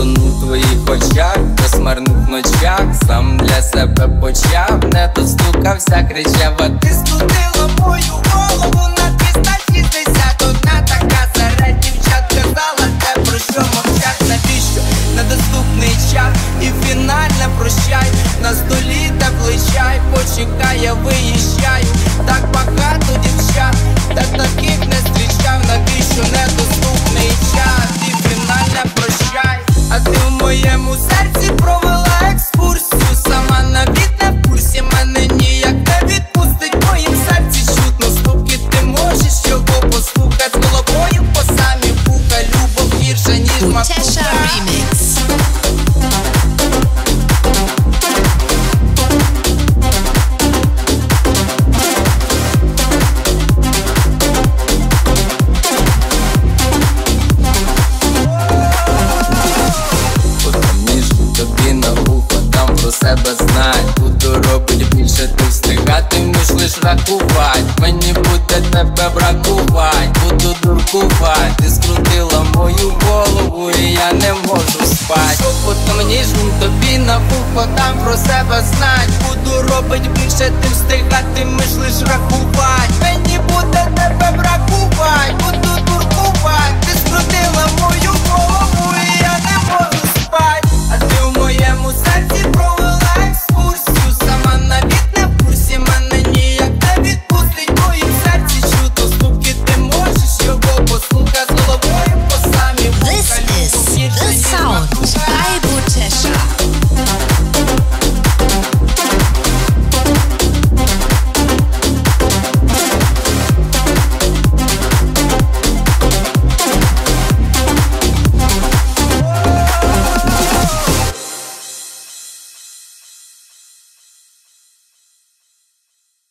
тону в твоїх очах, в кошмарних ночах сам для себе почав, не достукався, кричав, а ти скрутила мою голову на 261. Така серед дівчат казала, те про що мовчать. Навіщо недоступний час і фінальне прощай, на столі теплий чай, почекай, я виїжджаю. Так багато дівчат, та таких не зустрічав. Навіщо недоступний час і фінальне прощай? А ти в моєму серці провела екскурсію, сама навіть не в курсі, мене ніяк не відпустить. В моїм серці чутно стуки, ти можеш його послухать. З головою по самі вуха, любов гірша, ніж Utesha Remix. Тобі на вухо дам про себе знать. Буду робить більше, ти встигатимеш лиш рахувать. Мені буде тебе бракувать, буду дуркувать. Ти скрутила мою голову і я не можу спать. Шепотом ніжним тобі на вухо дам про себе знать. Буду робить більше, ти встигатимеш лиш рахувать. Мені буде